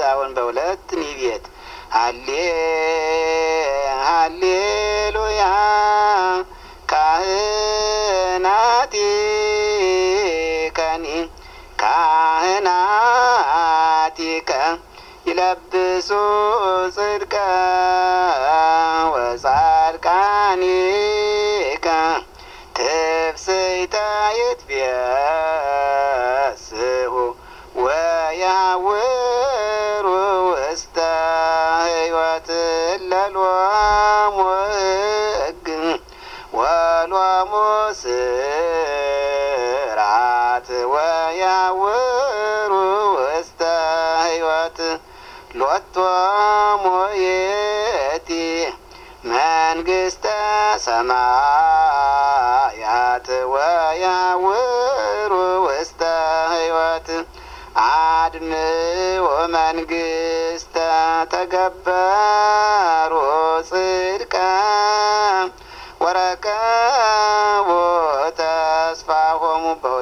አሁን በሁለት ኒቤት ሃሌሉያ ካህናቲከ ይለብሱ ጽድቀ ወጻድቃኒከ ትፍስሕተ ይትቤስሑ ወያውሩ ውስተ ሕይወት ለሎሙ ሕግ ወሎሙ ስርዓት ወያውሩ ውስተ ሕይወት ሎቶሙ ይእቲ መንግሥተ ሰማያት ወያውሩ ውስተ ሕይወት አድምዑ መንግሥተ ተገበሩ ጽድቀ ወረከ